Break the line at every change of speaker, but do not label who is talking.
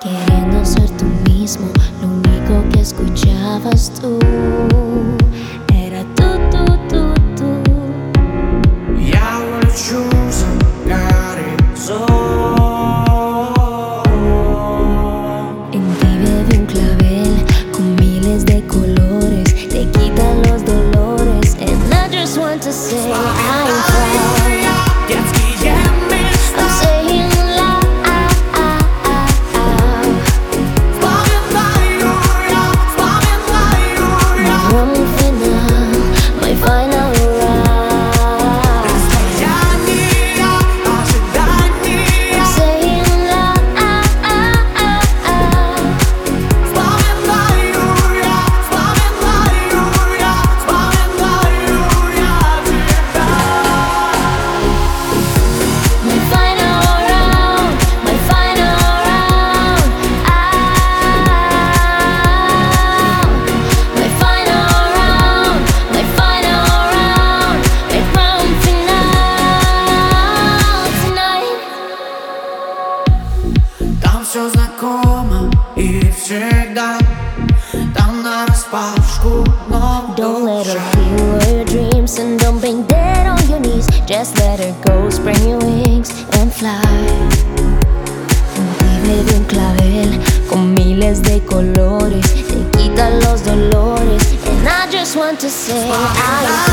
Queriendo ser tú mismo, lo único que escuchabas tú era tú.
Y ahora choose got it so.
En ti bebe un clavel con miles de colores, te quita los dolores. And I just want to say I'm proud. I'm saying loud, my drum final, my final round. I'm saying loud, my final round, my final round, my final round, my final round, my round final tonight.
Там все знакомо и всегда. Там на распашку, но
Don't let her kill your dreams and don't bang dead on your knees. Just let her go, spread your wings and fly. Un de un clavel con miles de colores, te quita los dolores. And I just want to say I